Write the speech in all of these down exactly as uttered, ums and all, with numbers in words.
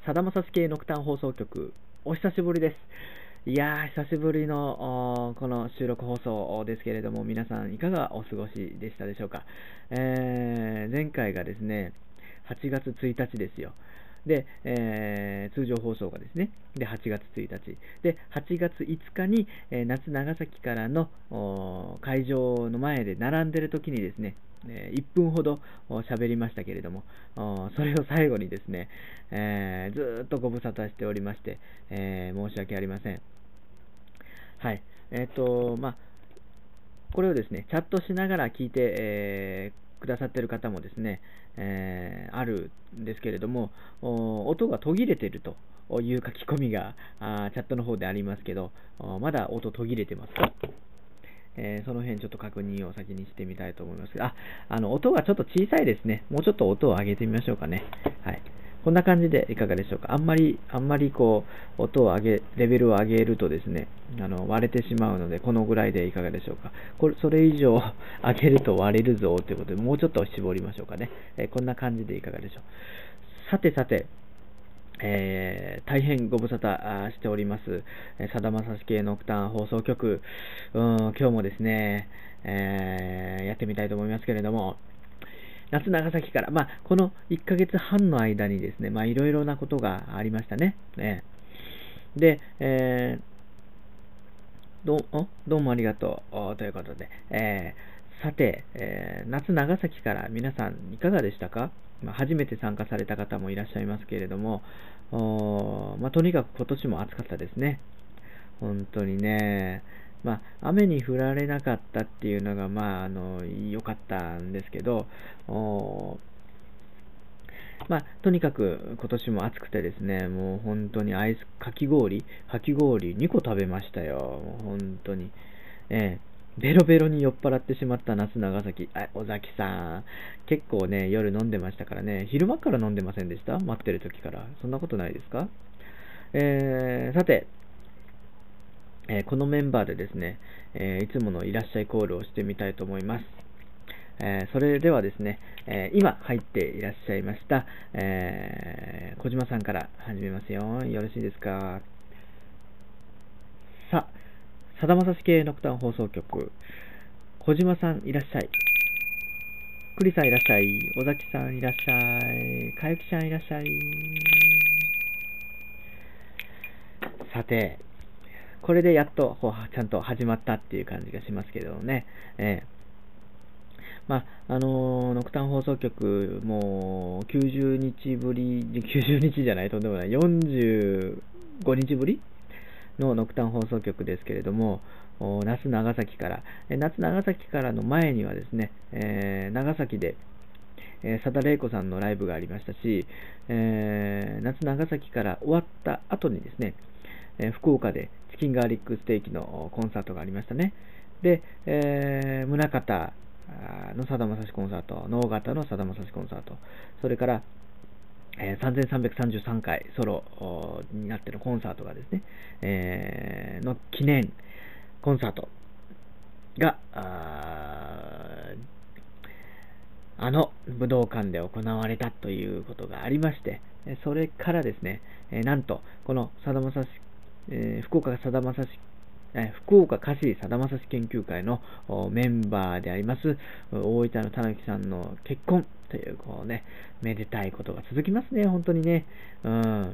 さだまさし系ノクターン放送局、お久しぶりです。いやー、久しぶりのこの収録放送ですけれども、皆さんいかがお過ごしでしたでしょうか。えー、前回がですね、はちがつついたちですよ。で、えー、通常放送がですね、で、はちがつついたち。で、はちがついつかに、えー、夏長崎からの会場の前で並んでる時にですね、えー、いっぷんほど喋りましたけれども、それを最後にですね、えー、ずーっとご無沙汰しておりまして、えー、申し訳ありません。はい。えっと、まあ、これをですね、チャットしながら聞いて、えー、くださっている方もですね、えー、あるんですけれども、音が途切れているという書き込みがあチャットの方でありますけど、まだ音途切れてますか？えー、その辺ちょっと確認を先にしてみたいと思いますが、あ、あの音がちょっと小さいですね。もうちょっと音を上げてみましょうかね。はい。こんな感じでいかがでしょうか。あんまり、あんまりこう、音を上げ、レベルを上げるとですね、あの割れてしまうので、このぐらいでいかがでしょうか。これ、それ以上上げると割れるぞということで、もうちょっと絞りましょうかね。えー、こんな感じでいかがでしょう。さてさて、えー、大変ご無沙汰しております、さだまさし系ノクターン放送局、うん、今日もですね、えー、やってみたいと思いますけれども、夏長崎から、まあ、このいっかげつはんの間にですね、まあ、いろいろなことがありましたね。ねで、えー、どうどうもありがとうということで、えー、さて、えー、夏長崎から皆さんいかがでしたか？まあ、初めて参加された方もいらっしゃいますけれども、おまあ、とにかく今年も暑かったですね。本当にね。まあ、雨に降られなかったっていうのが、まあ、あの、良かったんですけど、おまあ、とにかく今年も暑くてですね、もう本当にアイス、かき氷、かき氷にこ食べましたよ。もう本当に。ええベロベロに酔っ払ってしまった夏長崎。あ、尾崎さん。結構ね、夜飲んでましたからね。昼間から飲んでませんでした？待ってる時から。そんなことないですか？えー、さて、えーこのメンバーでですね、えーいつものいらっしゃいコールをしてみたいと思います。えーそれではですね、えー今入っていらっしゃいました、えー小島さんから始めますよ。よろしいですか？さあ、さだまさし系ノクターン放送局、小島さんいらっしゃい。栗さんいらっしゃい。尾崎さんいらっしゃい。かゆきちゃんいらっしゃい。さて、これでやっとこうちゃんと始まったっていう感じがしますけどね。えーまあ、あのー、ノクターン放送局、もうきゅうじゅうにちぶり、きゅうじゅうにちじゃない、とんでもない、よんじゅうごにちぶりのノクターン放送局ですけれども、夏長崎から、夏長崎からの前にはですね、えー、長崎で、えー、佐田玲子さんのライブがありましたし、えー、夏長崎から終わった後にですね、えー、福岡でチキンガーリックステーキのコンサートがありましたね。で、えー、宗像のさだまさしコンサート、能形のさだまさしコンサート、それから、えー、さんぜんさんびゃくさんじゅうさんかいソロになってのコンサートがですね、えー、の記念コンサートが、あ, あの武道館で行われたということがありまして、それからですね、えー、なんと、このさだまさし、えー、福岡さだまさし福岡菓子さだまさし研究会のメンバーであります大分のたぬきさんの結婚というこうね、めでたいことが続きますね、本当にね。うん。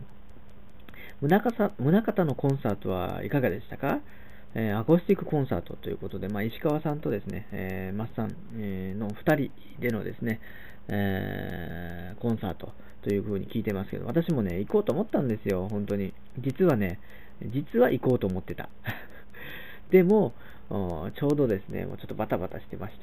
宗像のコンサートはいかがでしたか？えー、アコースティックコンサートということで、まあ、石川さんとですね、えー、マッサン、えー、のふたりでのですね、えー、コンサートという風に聞いてますけど、私もね、行こうと思ったんですよ、本当に。実はね、実は行こうと思ってた。でも、ちょうどですね、もうちょっとバタバタしてまして、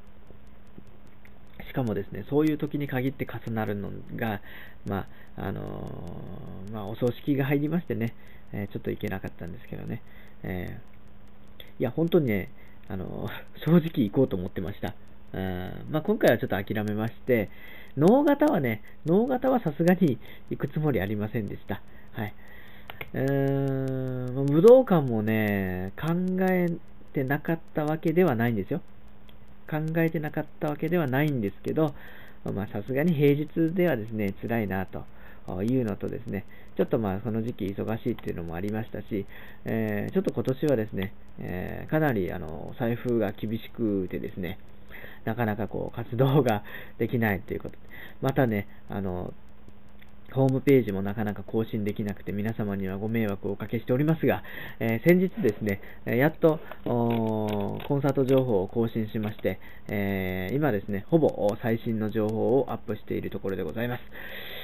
しかもですね、そういう時に限って重なるのが、まあ、あのー、まあ、お葬式が入りましてね、えー、ちょっと行けなかったんですけどね、えー、いや、本当にね、あのー、正直行こうと思ってました。うんまあ、今回はちょっと諦めまして、能形はね、能形はさすがに行くつもりありませんでした。はい。うーん、武道館もね、考えてなかったわけではないんですよ。考えてなかったわけではないんですけど、まあさすがに平日ではですね、辛いなというのとですね、ちょっとまあその時期忙しいっていうのもありましたし、えー、ちょっと今年はですね、えー、かなりあの財布が厳しくてですね、なかなかこう活動ができないということで、またね、あのホームページもなかなか更新できなくて皆様にはご迷惑をおかけしておりますが、えー、先日ですね、やっとコンサート情報を更新しまして、えー、今ですね、ほぼ最新の情報をアップしているところでございます。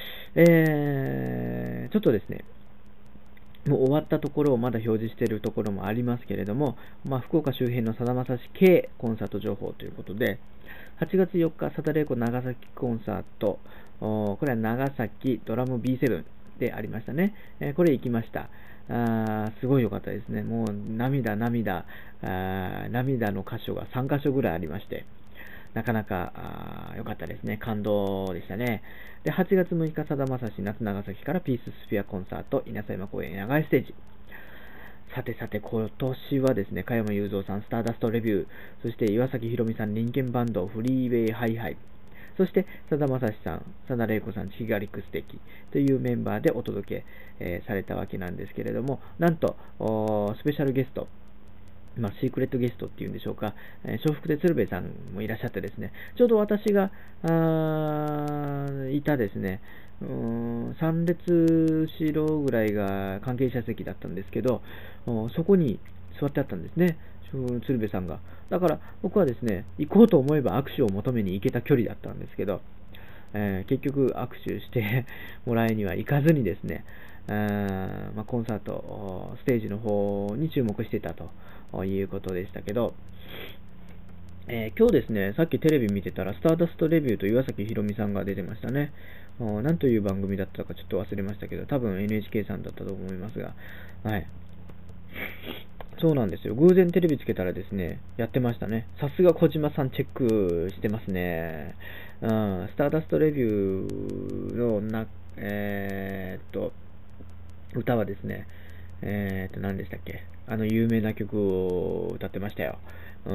えー、ちょっとですね、もう終わったところをまだ表示しているところもありますけれども、まあ、福岡周辺のさだまさし系コンサート情報ということで、はちがつよっか、サタデーコ長崎コンサート、これは長崎ドラム ビーセブン でありましたね。えー、これ行きました。あすごい良かったですね。もう涙、涙、あ涙の箇所がさんかしょぐらいありまして、なかなか良かったですね。感動でしたね。で、はちがつむいか、さだまさし夏長崎からピーススフィアコンサート、稲佐山公園野外ステージ。さてさて、今年はですね、加山雄三さん、スターダストレビュー、そして岩崎宏美さん、人間バンド、フリーウェイハイハイ、そしてさだまさしさん、さだれいこさん、チキガリックステーキというメンバーでお届け、えー、されたわけなんですけれども、なんと、スペシャルゲスト、まあ、シークレットゲストっていうんでしょうか、えー、笑福亭鶴瓶さんもいらっしゃってですね、ちょうど私があいたですね、うーんさん列後ろぐらいが関係者席だったんですけど、そこに座ってあったんですね、鶴瓶さんが。だから僕はですね、行こうと思えば握手を求めに行けた距離だったんですけど、えー、結局握手してもらいには行かずにですね、あまあ、コンサート、ステージの方に注目していたということでしたけど、えー、今日ですね、さっきテレビ見てたら、スターダストレビューと岩崎宏美さんが出てましたね。何という番組だったかちょっと忘れましたけど、多分 エヌエイチケー さんだったと思いますが、はい。そうなんですよ。偶然テレビつけたらですね、やってましたね。さすが小島さんチェックしてますね。うん、スターダストレビューのな、えー、っと、歌はですね、えー、っと、何でしたっけ、あの有名な曲を歌ってましたよ。うん。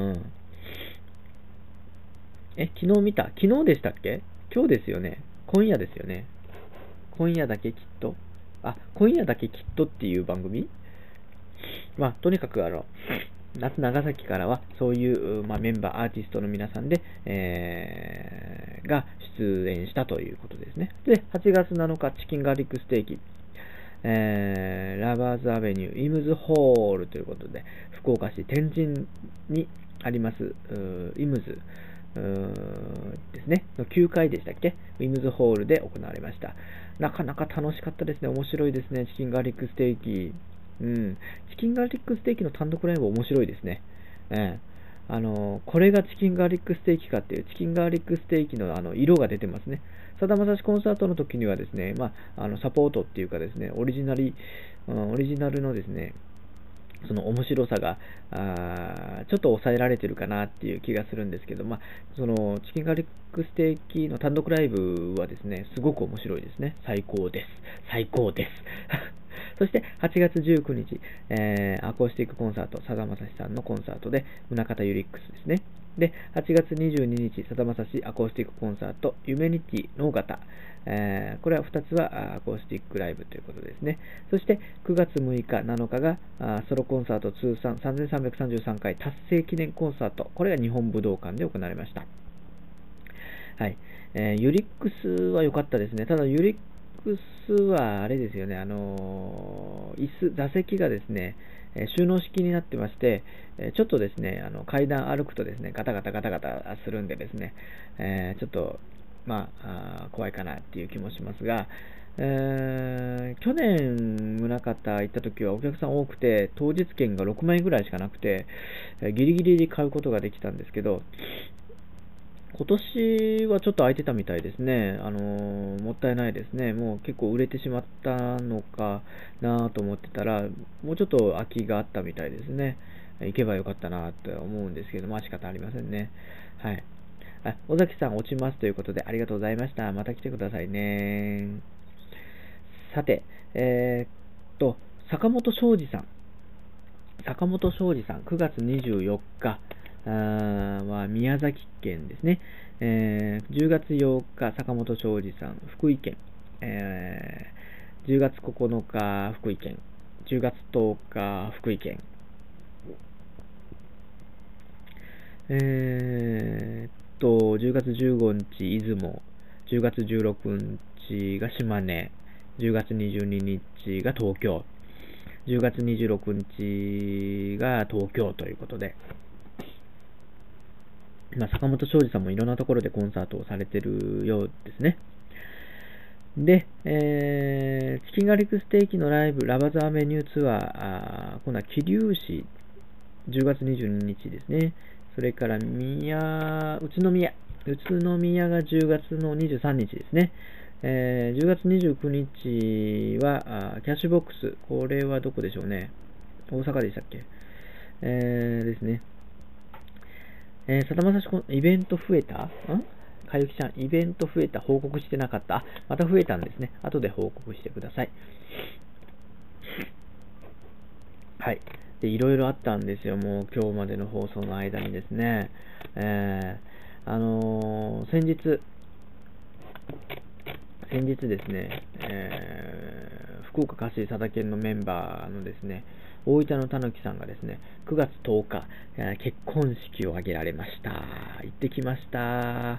え、昨日見た昨日でしたっけ今日ですよね。今夜ですよね。今夜だけきっと。あ、今夜だけきっとっていう番組、まあ、とにかくあの、夏長崎からはそういう、まあ、メンバー、アーティストの皆さんで、えー、が出演したということですね。で、はちがつなのか、チキンガーリックステーキ、えー、ラバーズアベニュー、イムズホールということで、福岡市天神にあります、イムズですね、のきゅうかいでしたっけ、イムズホールで行われました。なかなか楽しかったですね。面白いですね、チキンガーリックステーキ。うん、チキンガーリックステーキの単独ライブ面白いですね。えー、あのこれがチキンガーリックステーキかっていう、チキンガーリックステーキのあの色が出てますね。さだまさしコンサートの時にはですね、まあ、あのサポートっていうかですね、オリジナリ、うん、オリジナルのですね、その面白さがあちょっと抑えられてるかなっていう気がするんですけど、まあ、そのチキンガーリックステーキの単独ライブはですね、すごく面白いですね。最高です。最高です。そしてはちがつじゅうくにち、えー、アコースティックコンサート、さだまさしさんのコンサートで、宗像ユリックスですね。で、はちがつにじゅうににち、さだまさしアコースティックコンサート、ユメニティの型、えー、これはふたつはアコースティックライブということですね。そしてくがつむいか、なのかがソロコンサート通算さんぜんさんびゃくさんじゅうさんかい達成記念コンサート、これが日本武道館で行われました。はい、えー、ユリックスは良かったですね。ただユリックスはあれですよね、あのー、椅子、座席がですね、えー、収納式になってまして、えー、ちょっとですね、あの階段歩くとですね、ガタガタガタガタするんでですね、えー、ちょっと、まあ、あ怖いかなっていう気もしますが、えー、去年、宗像行った時はお客さん多くて、当日券がろくまいぐらいしかなくて、えー、ギリギリで買うことができたんですけど、今年はちょっと空いてたみたいですね。あのー、もったいないですね。もう結構売れてしまったのかなと思ってたら、もうちょっと空きがあったみたいですね。行けばよかったなと思うんですけど、まあ仕方ありませんね。はい。あ、尾崎さん落ちますということでありがとうございました。また来てくださいね。さて、えー、っと、坂本昌司さん。坂本昌司さん、くがつにじゅうよっか、は宮崎県ですね、えー、じゅうがつようか、坂本昌司さん、福井県、 えー、じゅうがつここのか、福井県、じゅうがつとおか、福井県、えー、っと、じゅうがつじゅうごにち、出雲、じゅうがつじゅうろくにちが島根、じゅうがつにじゅうににちが東京、じゅうがつにじゅうろくにちが東京ということで、まあ、坂本昌司さんもいろんなところでコンサートをされているようですね。で、えー、チキンガーリックステーキのライブ、ラバズアメニューツアー、あー今度は桐生市、じゅうがつにじゅうににちですね。それから宮、宇都宮、宇都宮がじゅうがつのにじゅうさんにちですね。えー、じゅうがつにじゅうくにちはあキャッシュボックス、これはどこでしょうね。大阪でしたっけ、えー、ですね。えー、さだまさしイベント増えたんかゆきちゃん、イベント増えた、報告してなかった。また増えたんですね。後で報告してください。はい。で、いろいろあったんですよ。もう今日までの放送の間にですね。えー、あのー、先日、先日ですね、えー、福岡菓子佐田県のメンバーのですね、大分のたぬきさんがですね、くがつとおか、えー、結婚式を挙げられました。行ってきました。はい。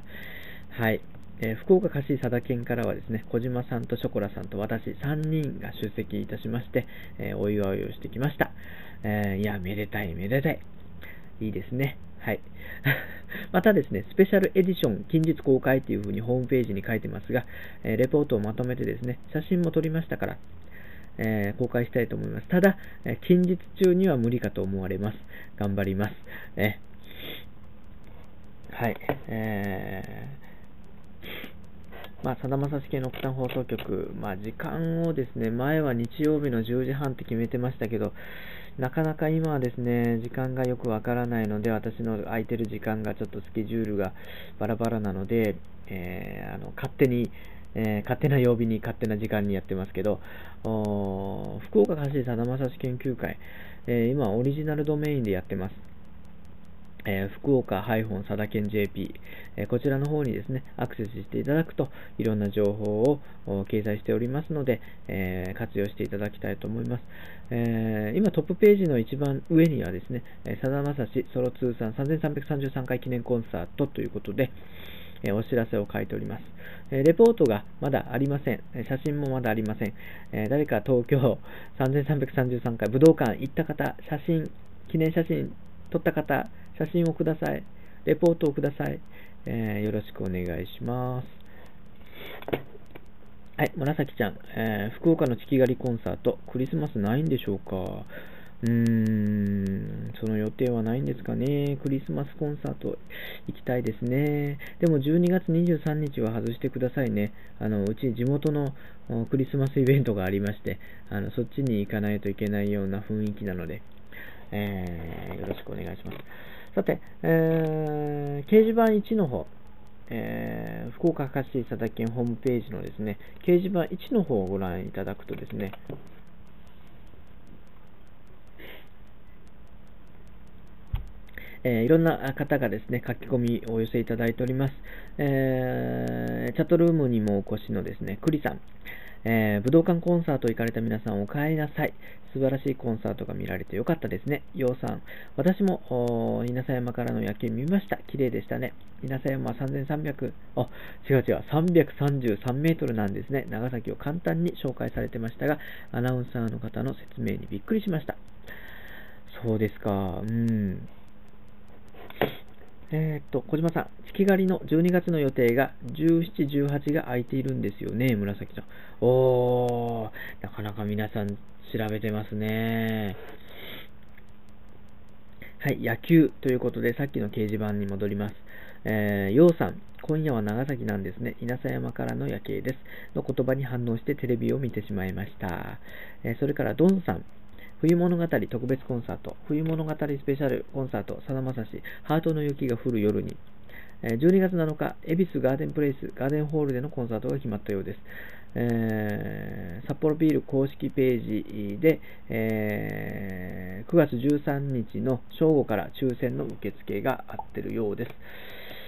えー、福岡菓子佐田県からはですね、小島さんとショコラさんと私さんにんが出席いたしまして、えー、お祝いをしてきました。えー、いや、めでたい、めでたい。いいですね。はい。またですね、スペシャルエディション近日公開というふうにホームページに書いてますが、えー、レポートをまとめてですね、写真も撮りましたから、えー、公開したいと思います。ただ、えー、近日中には無理かと思われます。頑張ります。えー、はい。えー、まあ、さだまさし系の奥丹放送局、まあ、時間をですね、前は日曜日のじゅうじはんって決めてましたけど、なかなか今はですね、時間がよくわからないので、私の空いてる時間がちょっとスケジュールがバラバラなので、えー、あの勝手に、えー、勝手な曜日に勝手な時間にやってますけど、福岡菓子さだまさし研究会、えー、今オリジナルドメインでやってます。えー、福岡さだけん ジェーピー、えー、こちらの方にですね、アクセスしていただくと、いろんな情報を掲載しておりますので、えー、活用していただきたいと思います。えー、今、トップページの一番上にはですね、さだまさしソロ通算さんぜんさんびゃくさんじゅうさんかい記念コンサートということで、えー、お知らせを書いております。えー、レポートがまだありません。写真もまだありません。えー、誰か東京さんぜんさんびゃくさんじゅうさんかい武道館行った方、写真、記念写真撮った方、写真をください。レポートをください。えー、よろしくお願いします。はい、紫ちゃん、えー、福岡のチキ狩りコンサート、クリスマスないんでしょうか。うーん、その予定はないんですかね。クリスマスコンサート行きたいですね。でもじゅうにがつにじゅうさんにちは外してくださいね。あのうち地元のクリスマスイベントがありまして、あのそっちに行かないといけないような雰囲気なので、えー、よろしくお願いします。さて、えー、掲示板いちの方、えー、福岡菓子佐田県ホームページのですね、掲示板いちの方をご覧いただくとですね、えー、いろんな方がですね、書き込みをお寄せいただいております。えー、チャットルームにもお越しのですね、栗さん、えー、武道館コンサート行かれた皆さんお帰りなさい。素晴らしいコンサートが見られてよかったですね。ようさん、私も稲佐山からの夜景見ました。綺麗でしたね。稲佐山はさんぜんさんびゃく、あ、違う違う、さんびゃくさんじゅうさんメートルなんですね。長崎を簡単に紹介されてましたが、アナウンサーの方の説明にびっくりしました。そうですか、うん。えー、っと、小島さん、月狩りのじゅうにがつの予定がじゅうしち、じゅうはちが空いているんですよね、紫ちゃん。おー、なかなか皆さん調べてますね。はい、野球ということで、さっきの掲示板に戻ります。えー、ようさん、今夜は長崎なんですね。稲佐山からの夜景です。の言葉に反応してテレビを見てしまいました。えー、それから、ドンさん、冬物語特別コンサート、冬物語スペシャルコンサート、さだまさし、ハートの雪が降る夜に、じゅうにがつなのか、恵比寿ガーデンプレイス、ガーデンホールでのコンサートが決まったようです。えー、札幌ビール公式ページで、えー、くがつじゅうさんにちの正午から抽選の受付があってるようです。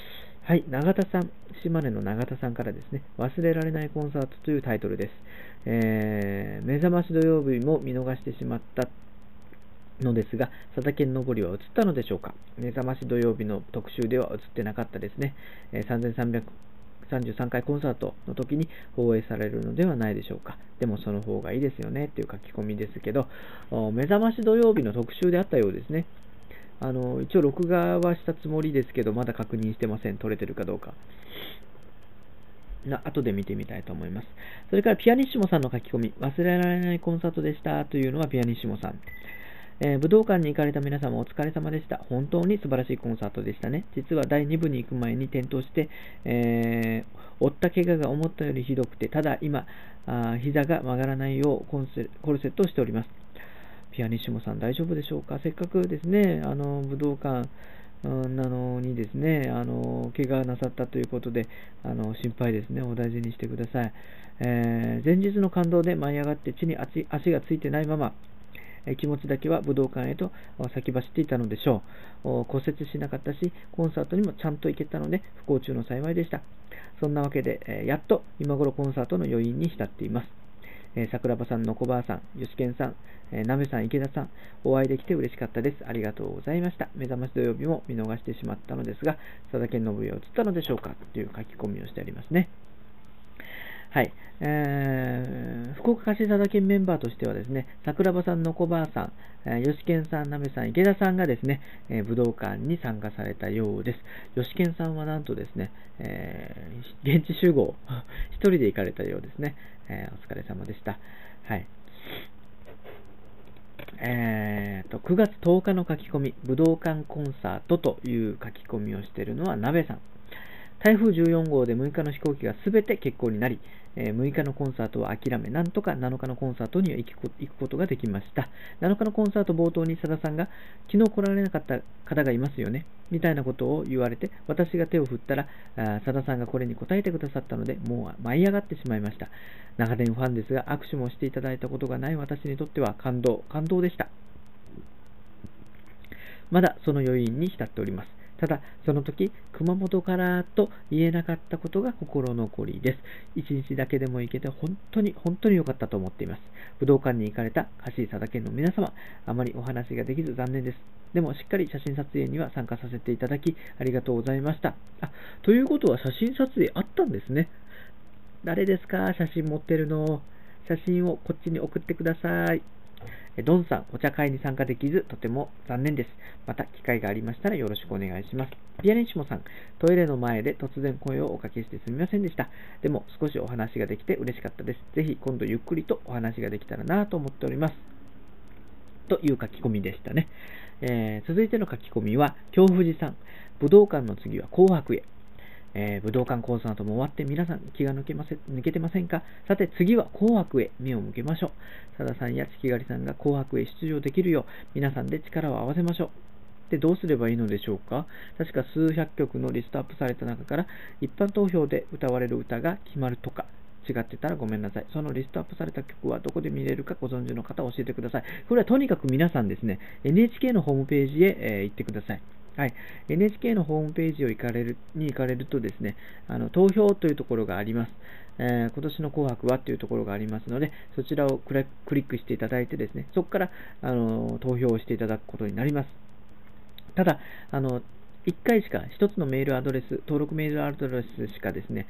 はい、永田さん、島根の永田さんからですね、忘れられないコンサートというタイトルです。えー、目覚まし土曜日も見逃してしまったのですが、佐田健のぼりは映ったのでしょうか。目覚まし土曜日の特集では映ってなかったですね。えー、さんぜんさんびゃくさんじゅうさんかいコンサートの時に放映されるのではないでしょうか。でもその方がいいですよねっていう書き込みですけど、目覚まし土曜日の特集であったようですね。あの一応録画はしたつもりですけど、まだ確認してません。撮れてるかどうか。な後で見てみたいと思います。それからピアニッシモさんの書き込み、忘れられないコンサートでしたというのはピアニッシモさん。えー、武道館に行かれた皆様お疲れ様でした。本当に素晴らしいコンサートでしたね。実はだいに部に行く前に転倒して、えー、負った怪我が思ったよりひどくて、ただ今、あ膝が曲がらないようコンセコルセットをしております。ピアニッシモさん大丈夫でしょうか。せっかくですね、あの武道館なのにですね、あの怪我なさったということで、あの心配ですね。お大事にしてください。えー、前日の感動で舞い上がって地に足足がついてないまま、気持ちだけは武道館へと先走っていたのでしょう。骨折しなかったし、コンサートにもちゃんと行けたので不幸中の幸いでした。そんなわけで、やっと今頃コンサートの余韻に浸っています。桜庭さんの小ばあさん、吉健さん、なべさん、池田さん、お会いできて嬉しかったです。ありがとうございました。目覚まし土曜日も見逃してしまったのですが、佐田健信也は映ったのでしょうかという書き込みをしてありますね。はい、えー、福岡貸佐田県メンバーとしてはですね、桜庭さんの小ばあさん、えー、吉健さん、なべさん、池田さんがですね、えー、武道館に参加されたようです。吉健さんはなんとですね、えー、現地集合、一人で行かれたようですね。えー、お疲れ様でした。はい。えーと、くがつとおかの書き込み、武道館コンサートという書き込みをしているのはなべさん。台風じゅうよん号でむいかの飛行機がすべて欠航になり、えー、むいかのコンサートは諦め、なんとかなのかのコンサートには行くことができました。なのかのコンサート冒頭に佐田さんが、昨日来られなかった方がいますよね、みたいなことを言われて、私が手を振ったら、あ佐田さんがこれに答えてくださったので、もう舞い上がってしまいました。長年ファンですが、握手もしていただいたことがない私にとっては感動、感動でした。まだその余韻に浸っております。ただ、その時、熊本からと言えなかったことが心残りです。一日だけでも行けて本当に本当に良かったと思っています。武道館に行かれた貸井佐田県の皆様、あまりお話ができず残念です。でも、しっかり写真撮影には参加させていただき、ありがとうございました。あ、ということは写真撮影あったんですね。誰ですか、写真持ってるの。写真をこっちに送ってください。ドンさん、お茶会に参加できず、とても残念です。また機会がありましたらよろしくお願いします。ピアニッシモさん、トイレの前で突然声をおかけしてすみませんでした。でも少しお話ができて嬉しかったです。ぜひ今度ゆっくりとお話ができたらなと思っております。という書き込みでしたね。えー、続いての書き込みは、京富士さん、武道館の次は紅白へ。えー、武道館コンサートも終わって皆さん気が抜けませ抜けてませんか。さて次は紅白へ目を向けましょう。佐田さんや月狩さんが紅白へ出場できるよう皆さんで力を合わせましょう。で、どうすればいいのでしょうか。確か数百曲のリストアップされた中から一般投票で歌われる歌が決まるとか、違ってたらごめんなさい。そのリストアップされた曲はどこで見れるかご存知の方教えてください。これはとにかく皆さんですね、エヌエイチケー のホームページへ、えー、行ってください。はい、エヌエイチケー のホームページを行かれるに行かれるとですね、あの投票というところがあります。えー、今年の紅白はというところがありますので、そちらをクリックしていただいてですね、そこからあの投票をしていただくことになります。ただ、あのいっかいしか、ひとつのメールアドレス、登録メールアドレスしかですね、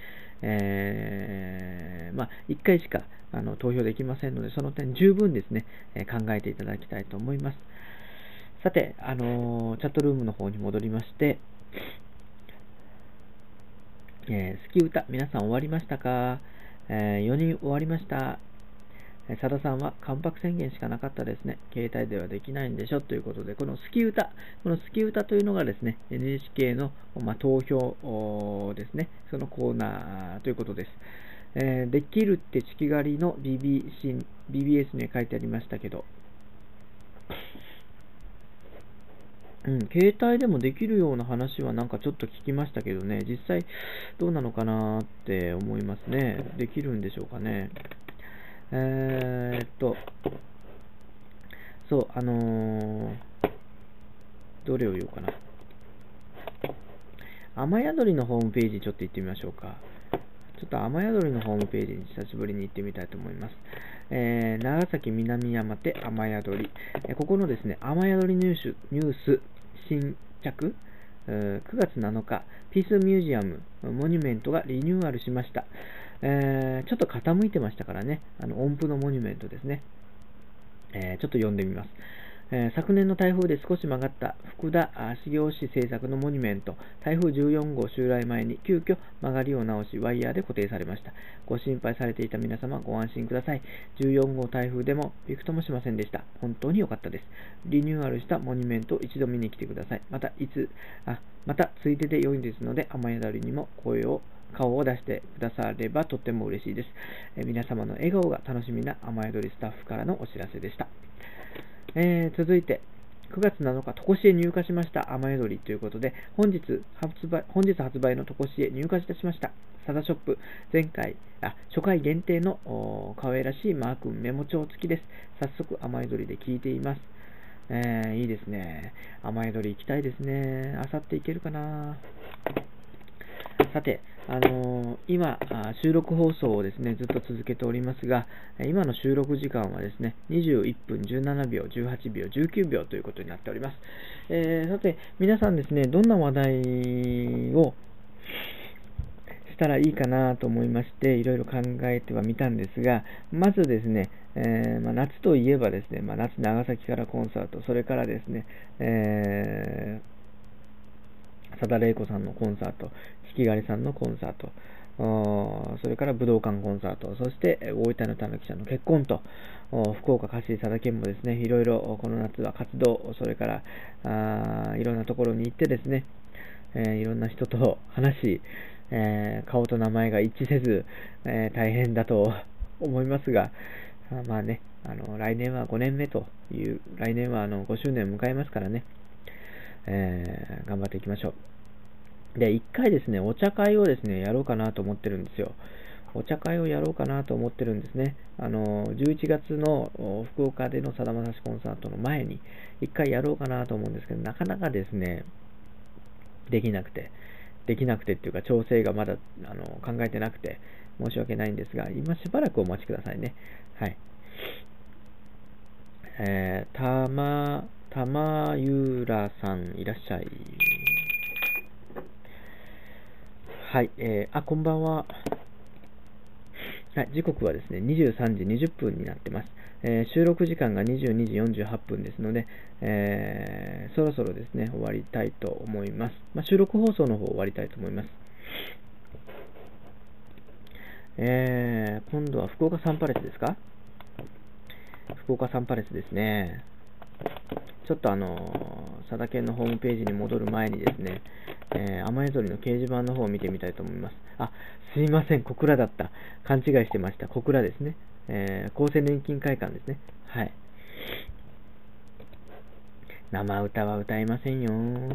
えー、まあ、いっかいしかあの投票できませんので、その点十分ですね、えー、考えていただきたいと思います。さて、あのー、チャットルームの方に戻りまして、えー、好き歌、皆さん終わりましたか。えー、よにん終わりました。佐田さんは関白宣言しかなかったですね。携帯ではできないんでしょということで、この好き歌、この好き歌というのがですね、エヌエイチケー の、まあ、投票ですね、そのコーナーということです。えー、できるってチキ狩りの ビービーシー、ビービーエス に書いてありましたけど、うん、携帯でもできるような話はなんかちょっと聞きましたけどね、実際どうなのかなって思いますね。できるんでしょうかね。えーっと、そう、あのー、どれを言おうかな。 雨宿りのホームページちょっと行ってみましょうか。ちょっと雨宿りのホームページに久しぶりに行ってみたいと思います。えー、長崎南山手雨宿り。えーここのですね、雨宿りニュース、ニュース新着、えーくがつなのか、ピースミュージアム、モニュメントがリニューアルしました。えーちょっと傾いてましたからね、あの音符のモニュメントですね。えーちょっと読んでみます。えー昨年の台風で少し曲がった福田茂雄氏製作のモニュメント、台風じゅうよん号襲来前に急遽曲がりを直し、ワイヤーで固定されました。ご心配されていた皆様、ご安心ください。じゅうよん号台風でもびくともしませんでした。本当に良かったです。リニューアルしたモニュメントを一度見に来てください。また、いつ、あ、また、ついでで良いですので、雨宿りにも声を顔を出してくださればとっても嬉しいです。えー皆様の笑顔が楽しみな雨宿りスタッフからのお知らせでした。えー続いて、くがつなのか、とこしえ入荷しました雨宿りということで、本日発売、本日発売のとこしえ入荷いたしました。サダショップ、前回、あ、初回限定のお可愛らしいマークメモ帳付きです。早速、雨宿りで聞いています。えーいいですね。雨宿り行きたいですね。あさって行けるかな。さて、あのー今あ、収録放送をですね、ずっと続けておりますが、え今の収録時間はですね、にじゅういっぷん、じゅうななびょう、じゅうはちびょう、じゅうきゅうびょうということになっております。えーさて、皆さんですね、どんな話題をしたらいいかなと思いまして、いろいろ考えてはみたんですが、まずですね、えーまあ、夏といえばですね、まあ、夏長崎からコンサート、それからですね、えー佐田玲子さんのコンサート、四季狩りさんのコンサート、おーそれから武道館コンサート、そしてえー大分のたぬきさんの結婚と、おー福岡貸し佐田県もですね、いろいろおこの夏は活動、それからあーいろんなところに行ってですね、えーいろんな人と話し、えー顔と名前が一致せず、えー大変だと思いますが、あまあね、あの来年はごねんめという、来年はあのごしゅうねんを迎えますからね、えー頑張っていきましょう。で、一回ですね、お茶会をですね、やろうかなと思ってるんですよ。お茶会をやろうかなと思ってるんですね。あの、じゅういちがつのお福岡でのさだまさしコンサートの前に、一回やろうかなと思うんですけど、なかなかですね、できなくて、できなくてっていうか、調整がまだあの考えてなくて、申し訳ないんですが、今しばらくお待ちくださいね。はい。えー、たま、たまゆらさん、いらっしゃい。はい、えー、あ、こんばんは。はい、時刻はですね、にじゅうさんじにじゅっぷんになってます。えー収録時間がにじゅうにじよんじゅうはっぷんですので、えーそろそろですね、終わりたいと思います。まあ、収録放送の方終わりたいと思います。えー今度は福岡サンパレスですか？福岡サンパレスですね。ちょっとあのー、佐賀県のホームページに戻る前にですね、えー、雨宿りの掲示板の方を見てみたいと思います。あ、すいません、小倉だった。勘違いしてました。小倉ですね。えー、厚生年金会館ですね。はい。生歌は歌えませんよ。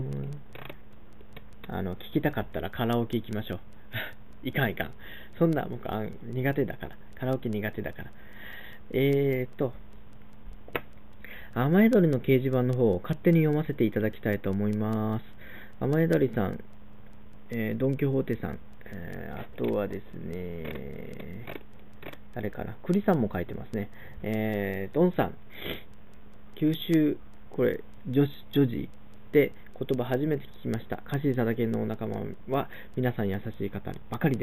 あの、聞きたかったらカラオケ行きましょう。いかんいかん。そんな、僕、あ苦手だから。カラオケ苦手だから。えーと、雨宿りの掲示板の方を勝手に読ませていただきたいと思います。雨宿りさん、えードン・キホーテさん、えーあとはですね、誰かな、栗さんも書いてますね。えー、ドンさん、九州、これ、女子、女児で言葉初めて聞きました。歌詞佐田県のお仲間は皆さん優しい方ばかりです。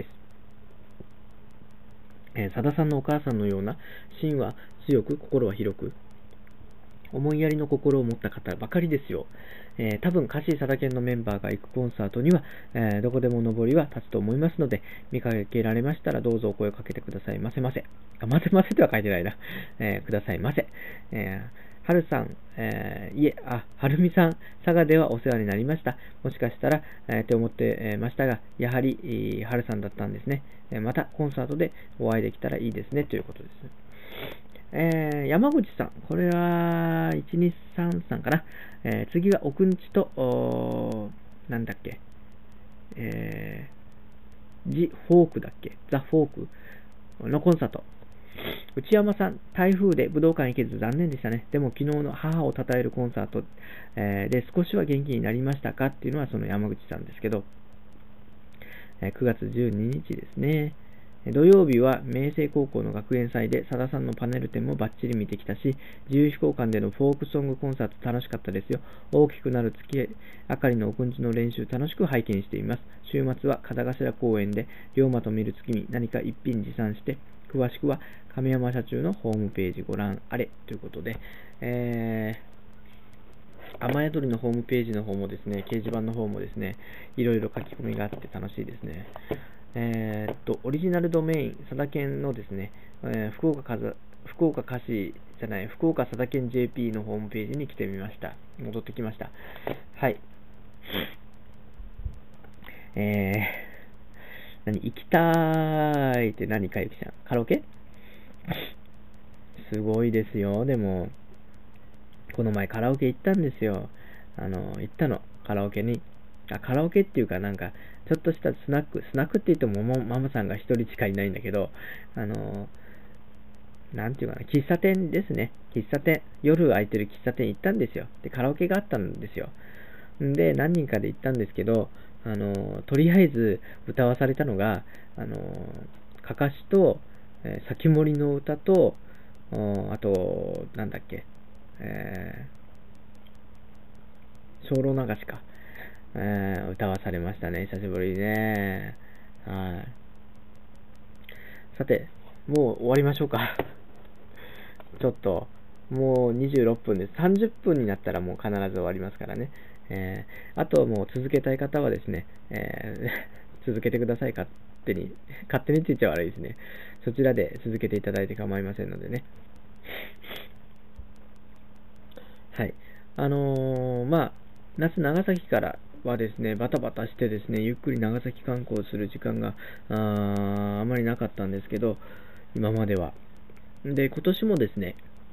えー、佐田さんのお母さんのような芯は強く心は広く思いやりの心を持った方ばかりですよ。えー、多分、歌詞佐田県のメンバーが行くコンサートには、えーどこでも上りは立つと思いますので、見かけられましたらどうぞお声をかけてくださいませませ。あ、ませませとは書いてないな。えーくださいませ。えー、はるさん、えーいえ、あ、はるみさん、佐賀ではお世話になりました。もしかしたら、えーって思ってましたが、やはり、えーはるさんだったんですね。えーまたコンサートでお会いできたらいいですね、ということです。えー山口さん、これは、いちにさんさんかな。えー次は奥んちと、おーなんだっけ、えー、ジ・フォークだっけ、ザ・フォークのコンサート。内山さん、台風で武道館行けず残念でしたね。でも昨日の母を称えるコンサート、えーで少しは元気になりましたかっていうのはその山口さんですけど、 くがつじゅうににちですね。土曜日は明星高校の学園祭でさださんのパネル展もバッチリ見てきたし、自由飛行館でのフォークソングコンサート楽しかったですよ。大きくなる月明かりのおくんちの練習楽しく拝見しています。週末は片頭公園で龍馬と見る月に何か一品持参して、詳しくは亀山社中のホームページご覧あれということで、えー、雨宿りのホームページの方もですね、掲示板の方もですね、いろいろ書き込みがあって楽しいですね。えー、っと、オリジナルドメイン、佐田県のですね、えー、福岡かざ、福岡歌詞じゃない、福岡佐田県 ジェーピー のホームページに来てみました。戻ってきました。はい。えー、何、行きたいって何かゆきちゃん。カラオケすごいですよ。でも、この前カラオケ行ったんですよ。あの、行ったの、カラオケに。あ、カラオケっていうかなんか、ちょっとしたスナック、スナックって言ってもママさんが一人しかいないんだけど、あの、なんていうかな、喫茶店ですね。喫茶店。夜空いてる喫茶店行ったんですよ。で、カラオケがあったんですよ。んで、何人かで行ったんですけど、あの、とりあえず歌わされたのが、あの、かかしと、えー、先森の歌と、あと、なんだっけ、えー、精霊流しか。えー、歌わされましたね、久しぶりにね。はい。さて、もう終わりましょうか。ちょっと、もうにじゅうろっぷんです。さんじゅっぷんになったらもう必ず終わりますからね。えー、あともう続けたい方はですね、えー、続けてください、勝手に。勝手にって言っちゃ悪いですね。そちらで続けていただいて構いませんのでね。はい。あのー、まあ、夏長崎からはですね、バタバタしてですね、ゆっくり長崎観光する時間があ、あまりなかったんですけど、今までは。で、今年もですね、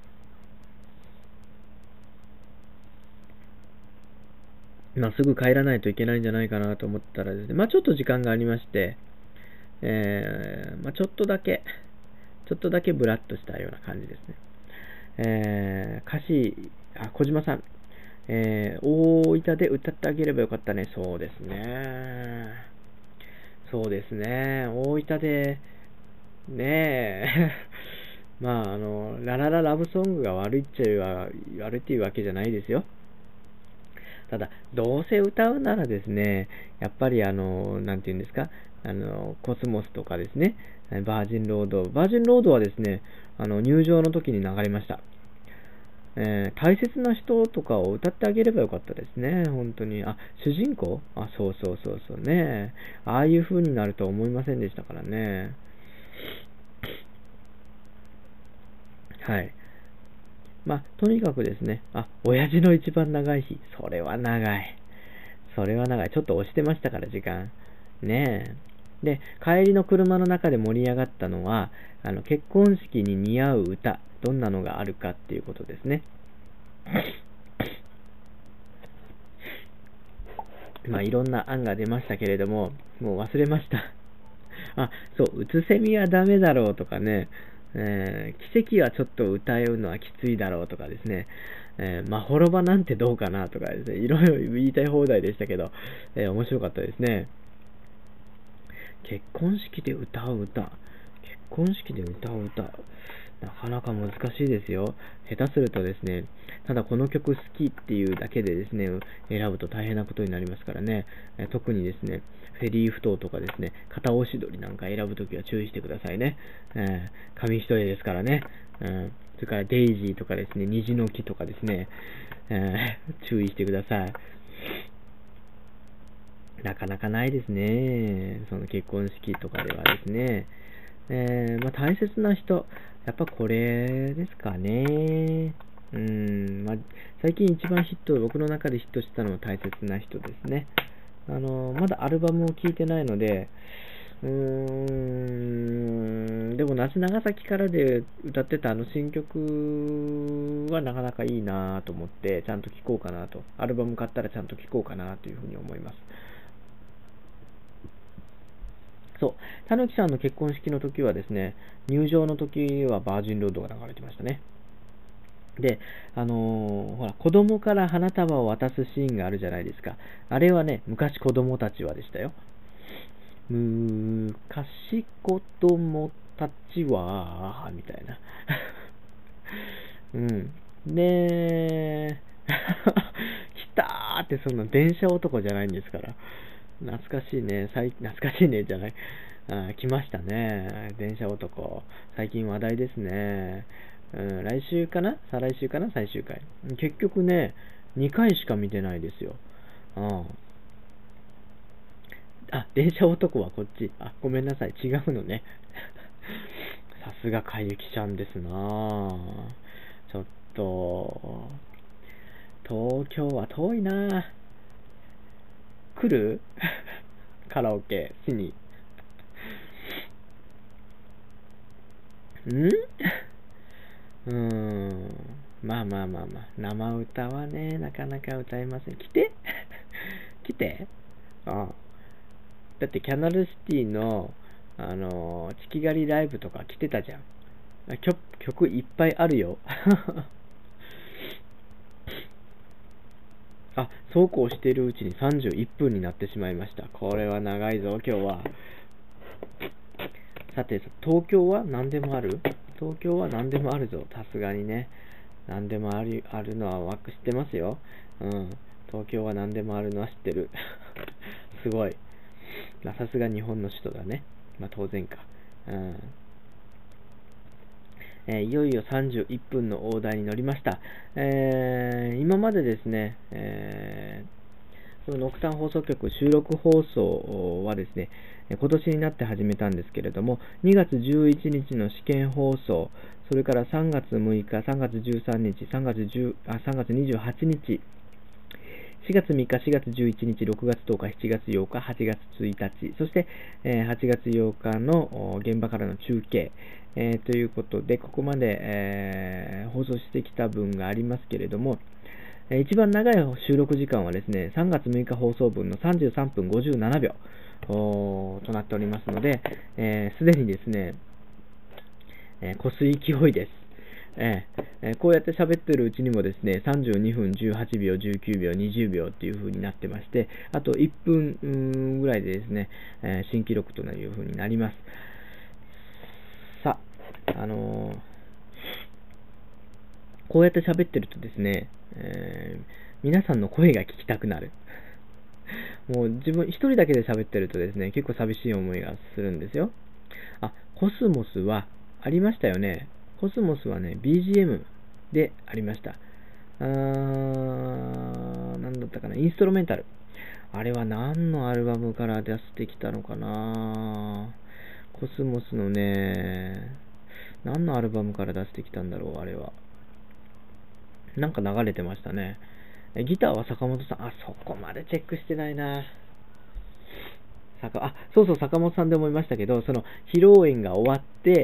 まあ、すぐ帰らないといけないんじゃないかなと思ったらですね、まあ、ちょっと時間がありまして、えーまあ、ちょっとだけ、ちょっとだけブラッとしたような感じですね。えー、歌詞、あ、小島さん、えー、大分で歌ってあげればよかったね。そうですね。そうですね。大分で、ねえ、まあ、あの、ララララブソングが悪いっちゃ悪いっていうわけじゃないですよ。ただ、どうせ歌うならですね、やっぱりあの、なんていうんですか、あの、コスモスとかですね、バージンロード。バージンロードはですね、あの、入場の時に流れました。えー、大切な人とかを歌ってあげればよかったですね、本当に。あ、主人公あ、そうそうそうそうね。ああいう風になるとは思いませんでしたからね。はい。まあ、とにかくですね、あ、親父の一番長い日。それは長い。それは長い。ちょっと押してましたから、時間。ねえ。で、帰りの車の中で盛り上がったのは、あの、結婚式に似合う歌、どんなのがあるかっていうことですね。まあ、いろんな案が出ましたけれども、もう忘れました。あ、そう、うつせみはダメだろうとかね、えー、奇跡はちょっと歌うのはきついだろうとかですね、えー、まほろばなんてどうかなとかですね、いろいろ言いたい放題でしたけど、えー、面白かったですね。結婚式で歌う歌。結婚式で歌う歌。なかなか難しいですよ。下手するとですね、ただこの曲好きっていうだけでですね、選ぶと大変なことになりますからね、え特にですね、フェリー不当とかですね、片押し取りなんか選ぶときは注意してくださいね。えー、紙一重ですからね。うん、それからデイジーとかですね、虹の木とかですね、えー、注意してください。なかなかないですね。その結婚式とかではですね。えー、まあ、大切な人、やっぱこれですかね。うん、まあ、最近一番ヒット、僕の中でヒットしたのは大切な人ですね。あの、まだアルバムを聴いてないので、うーん、でも夏長崎からで歌ってたあの新曲はなかなかいいなと思って、ちゃんと聴こうかなと。アルバム買ったらちゃんと聴こうかなというふうに思います。そう、たぬきさんの結婚式の時はですね、入場の時はバージンロードが流れてましたね。で、あのーほら、子供から花束を渡すシーンがあるじゃないですか。あれはね、昔子供たちはでしたよ。 昔子供たちは、みたいな。うん。で、来たーって、その電車男じゃないんですから。懐かしいね。最懐かしいね、じゃない。あ、来ましたね。電車男。最近話題ですね。うん、来週かな再来週かな最終回。結局ね、にかいしか見てないですよ。うん。あ、電車男はこっち。あ、ごめんなさい。違うのね。さすがかゆきちゃんですなぁ。ちょっと、東京は遠いなぁ。来るカラオケしに。んうーん。まあまあまあまあ。生歌はね、なかなか歌えません。来て来てああ。だってキャナルシティの、あのー、チキ狩りライブとか来てたじゃん。曲、曲いっぱいあるよ。あ、そうこうしているうちにさんじゅういっぷんになってしまいました。これは長いぞ、今日は。さて、東京は何でもある東京は何でもあるぞ。さすがにね。何でもある、あるのはわく知ってますよ。うん。東京は何でもあるのは知ってる。すごい。さすが日本の首都だね。まあ当然か。うん。えー、いよいよさんじゅういっぷんの大台に乗りました。えー、今までですね、えー、このノクタン放送局収録放送はですね、今年になって始めたんですけれども、にがつじゅういちにちの試験放送、それからさんがつむいか、さんがつじゅうさんにち、さんがつじゅうあさんがつにじゅうはちにち、しがつみっか、しがつじゅういちにち、ろくがつとおか、しちがつようか、はちがつついたち、そして、えー、はちがつようかの現場からの中継、えー、ということで、ここまで、えー、放送してきた分がありますけれども、えー、一番長い収録時間はですね、さんがつむいか放送分のさんじゅうさんぷんごじゅうななびょうとなっておりますので、す、えー、で、にですね、えー、濃す勢いです。えー、こうやって喋ってるうちにもですね、さんじゅうにふん、じゅうはちびょう、じゅうきゅうびょう、にじゅうびょうっていう風になってまして、あといっぷんぐらいでですね、えー、新記録という風になります。さあ、あのー、こうやって喋ってるとですね、えー、皆さんの声が聞きたくなる。もう自分一人だけで喋ってるとですね、結構寂しい思いがするんですよ。あ、コスモスはありましたよね。コスモスはね、ビージーエム でありました。あー、なんだったかな、インストロメンタル。あれは何のアルバムから出してきたのかな。コスモスのね、何のアルバムから出してきたんだろう、あれは。なんか流れてましたね。ギターは坂本さん、あ、そこまでチェックしてないな。あ、そうそう、坂本さんで思いましたけど、その披露宴が終わって、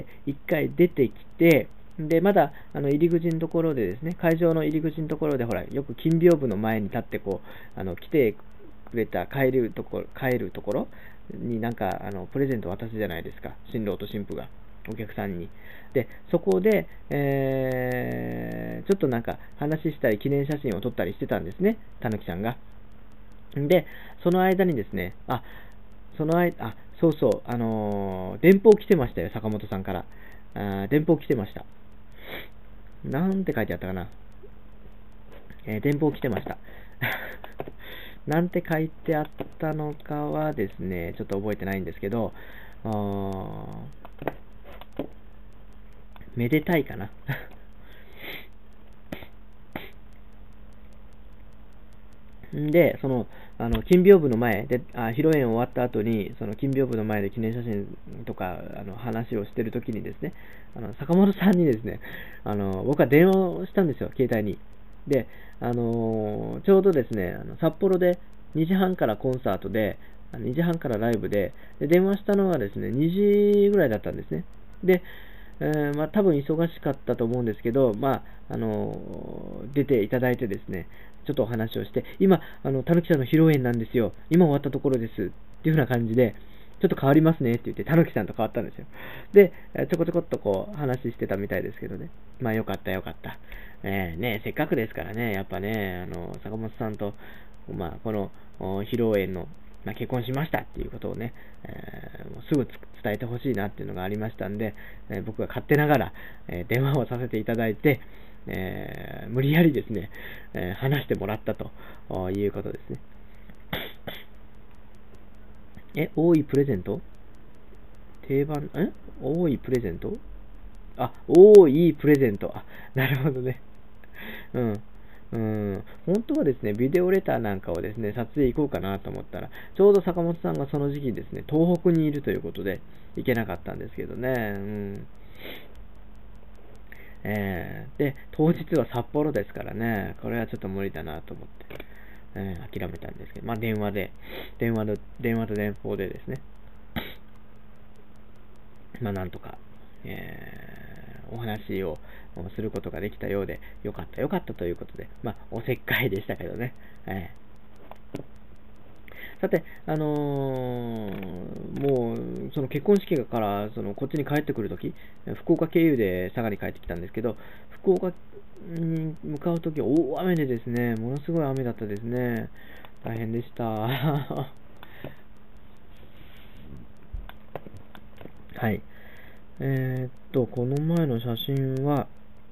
一回出てきて、で、まだあの入り口のところでですね、会場の入り口のところで、ほら、よく金屏風の前に立って、こう、あの来てくれた帰るところ、帰るところになんかあのプレゼント渡すじゃないですか、新郎と新婦が。お客さんに。で、そこで、えー、ちょっとなんか話したり記念写真を撮ったりしてたんですね、たぬきさんが。で、その間にですね、あ、その間、あ、そうそう、あのー、電報来てましたよ、坂本さんから。あ電報来てました。なんて書いてあったかな。えー、電報来てました。なんて書いてあったのかはですね、ちょっと覚えてないんですけど、あめでたいかな。で、その、あの、金屏風の前で、あ、披露宴終わった後に、その金屏風の前で記念写真とか、あの、話をしてるときにですね、あの、坂本さんにですね、あの、僕は電話をしたんですよ、携帯に。で、あの、ちょうどですね、あの札幌でにじはんからコンサートで、にじはんからライブで、で電話したのはですね、にじぐらいだったんですね。で、えー、まあ、多分忙しかったと思うんですけど、まあ、あの出ていただいてですね、ちょっとお話をして、今、あの、たぬきさんの披露宴なんですよ。今終わったところです。っていう風な感じで、ちょっと変わりますねって言って、たぬきさんと変わったんですよ。で、ちょこちょこっとこう、話してたみたいですけどね。まあ、よかったよかった。えー、ね、せっかくですからね、やっぱね、あの、坂本さんと、まあ、この、披露宴の、 まあ、結婚しましたっていうことをね、えー、もうすぐ伝えてほしいなっていうのがありましたんで、えー、僕が勝手ながら、えー、電話をさせていただいて、えー、無理やりですね、えー、話してもらったということですね。え、多いプレゼント定番、え多いプレゼントあ、多いプレゼント。あ、なるほどね。うん。うん、本当はですね、ビデオレターなんかをですね、撮影行こうかなと思ったら、ちょうど坂本さんがその時期ですね、東北にいるということで、行けなかったんですけどね。うん。えー、で、当日は札幌ですからね、これはちょっと無理だなと思って、えー、諦めたんですけど、まあ電話で、電話で、電話と電報でですね、まあなんとか、えー、お話をすることができたようで、よかったよかったということで、まあおせっかいでしたけどね。えーさて、あのー、もう、その結婚式からそのこっちに帰ってくるとき、福岡経由で佐賀に帰ってきたんですけど、福岡に向かうとき、大雨でですね、ものすごい雨だったですね。大変でした。はい。えー、っと、この前の写真は、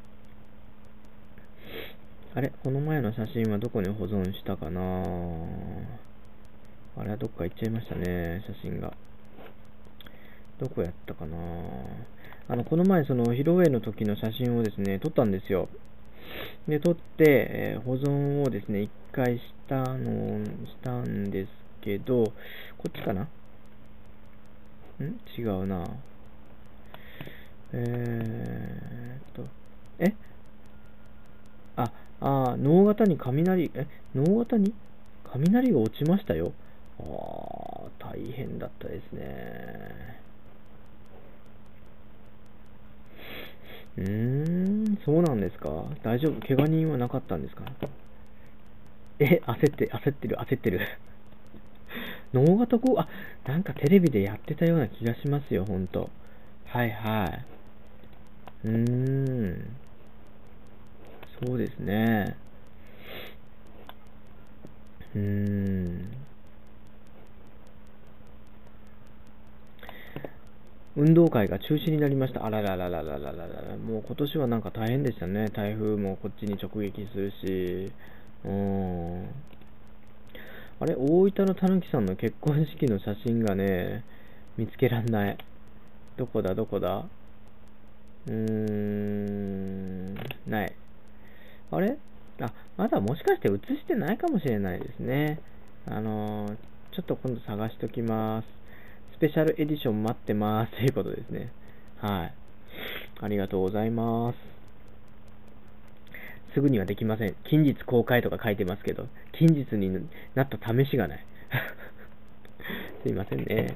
あれこの前の写真はどこに保存したかなあれはどっか行っちゃいましたね、写真が。どこやったかなあの、この前、その、披露宴の時の写真をですね、撮ったんですよ。で、撮って、えー保存をですね、一回したの、したんですけど、こっちかなん違うな。えーっと、えあ、あー、脳型に雷、え、脳型に雷が落ちましたよ。ああ、大変だったですね。うーん、そうなんですか。大丈夫、怪我人はなかったんですか。え、焦って、焦ってる、焦ってる。脳型こう、あ、なんかテレビでやってたような気がしますよ、ほんと。はいはい。うーん、そうですね。うーん。運動会が中止になりました。あらららららららら。もう今年はなんか大変でしたね。台風もこっちに直撃するし。うーん。あれ、大分のたぬきさんの結婚式の写真がね、見つけらんない。どこだ、どこだうーん、ない。あれあ、まだもしかして写してないかもしれないですね。あのー、ちょっと今度探しときます。スペシャルエディション待ってます。ということですね。はい。ありがとうございます。すぐにはできません。近日公開とか書いてますけど、近日になった試しがない。すいませんね。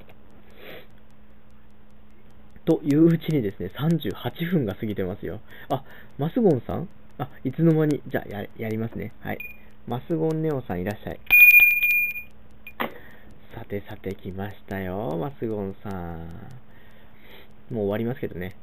といううちにですね、さんじゅうはっぷんが過ぎてますよ。あ、マスゴンさんあ、いつの間に、じゃあや、やりますね。はい。マスゴンネオさんいらっしゃい。さてさて来ましたよ、マスゴンさん。もう終わりますけどね。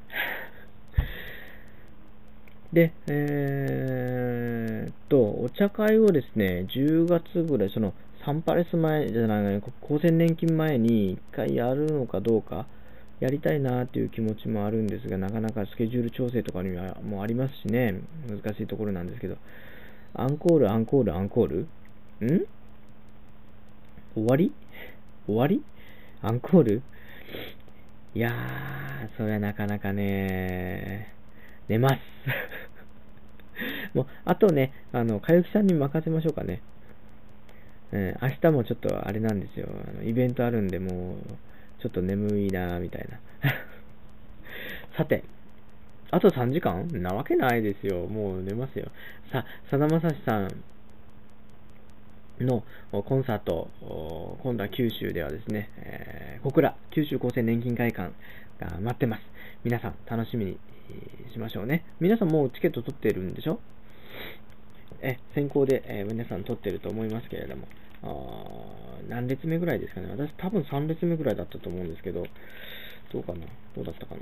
で、えーっと、お茶会をですね、じゅうがつぐらい、その、サンパレス前じゃない、厚生年金前に一回やるのかどうか、やりたいなっていう気持ちもあるんですが、なかなかスケジュール調整とかにはもうありますしね、難しいところなんですけど、アンコール、アンコール、アンコールん終わり終わりアンコールいやー、それはなかなかね、寝ます。もう、あとね、あの、かゆきさんに任せましょうかね。えー明日もちょっとあれなんですよ。あのイベントあるんで、もう、ちょっと眠いなみたいな。さて、あとさんじかんなわけないですよ。もう寝ますよ。さ、さだまさしさんのコンサート、今度は九州ではですね、えー小倉九州厚生年金会館が待ってます。皆さん楽しみにしましょうね。皆さんもうチケット取ってるんでしょえ先行で、えー皆さん取ってると思いますけれども、あ何列目ぐらいですかね。私多分さん列目ぐらいだったと思うんですけど、どうかなどうだったかな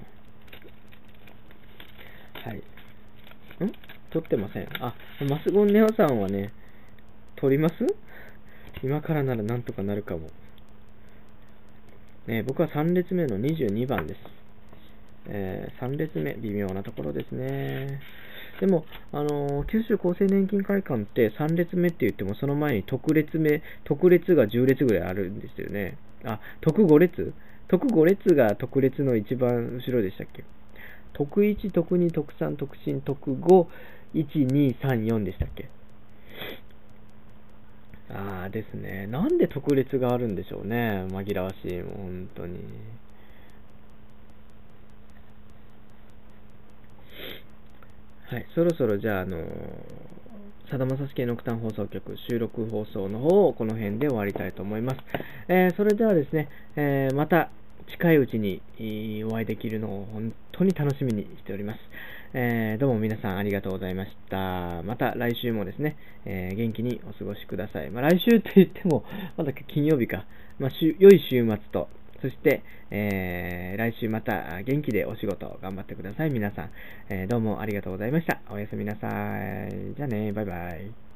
はい。ん取ってません。あ、マスゴンネオさんはね、取ります今からならなんとかなるかも。ね、僕はさん列目のにじゅうにばんです。えー、さん列目、微妙なところですね。でも、あのー九州厚生年金会館ってさん列目って言っても、その前に特列目、特列がじゅう列ぐらいあるんですよね。あ、特ご列特ご列が特列の一番後ろでしたっけ？特いち、特に、特さん、特進、特ご、いち、に、さん、よんでしたっけ？ああですね。なんで特列があるんでしょうね。紛らわしい、もう本当に。はい、そろそろじゃあ、あのさだまさし系の奥端放送局収録放送の方をこの辺で終わりたいと思います。えーそれではですね、えーまた近いうちにえーお会いできるのを本当に楽しみにしております。えーどうも皆さんありがとうございました。また来週もですね、えー元気にお過ごしください。まあ、来週と言っても、まだ金曜日か。まあ、週良い週末と、そして、えー来週また元気でお仕事頑張ってください、皆さん。えーどうもありがとうございました。おやすみなさい。じゃあね、バイバイ。